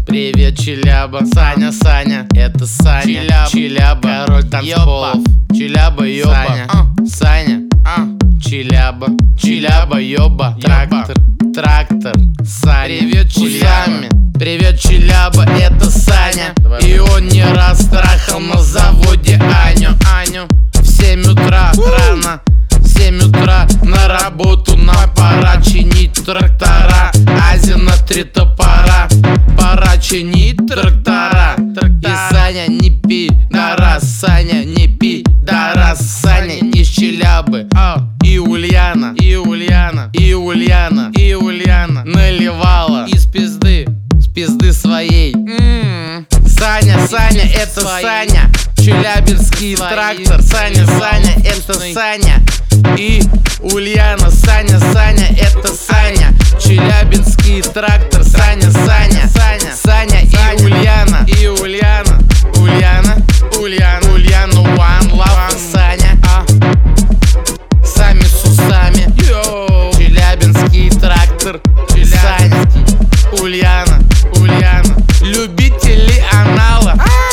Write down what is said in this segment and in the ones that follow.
Привет, Челяба. Саня, Саня, это Саня. Челяба, король танцполов. Челяба, ёба. Саня, Челяба. Челяба, ёба. Трактор, Саня. Привет, Челяба. Привет, Челяба, это Саня. И он не раз трахал на заводе Аню. В 7 утра рано, в 7 утра на работу нам пора чинить трактора. Азина 3 топора, пора чинить трактора. И Саня не пидорас, Саня не пидорас, Саня из Челябы. И Ульяна наливала из пизды, с пизды своей. Саня, это Саня. Челябинский трактор. Саня, это Саня. И Ульяна. Саня, это Саня. Челябинский трактор. Саня и Ульяна. Ульяна, one love, Саня. Сами с усами. Челябинский трактор. Саня, Ульяна. Любители анала.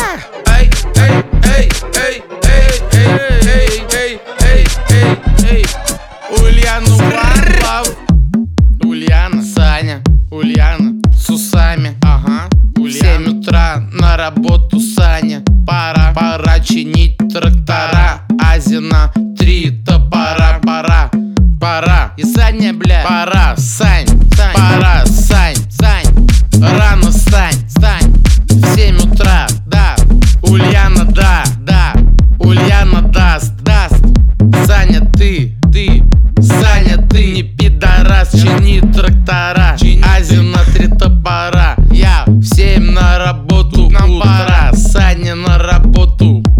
Ульяну one love. Ульяна, Саня, Ульяна с усами. В 7 утра на работу, Саня. Пора чинить трактора. Азина 3 топора, пора. И Саня, бля, пора, Сань. Рано встань. В 7 утра, да. Ульяна, да. Ульяна даст. Саня, ты не пидорас, чини трактора. Азина 3 топора. Я в 7 на работу, нам пора. Саня на работу.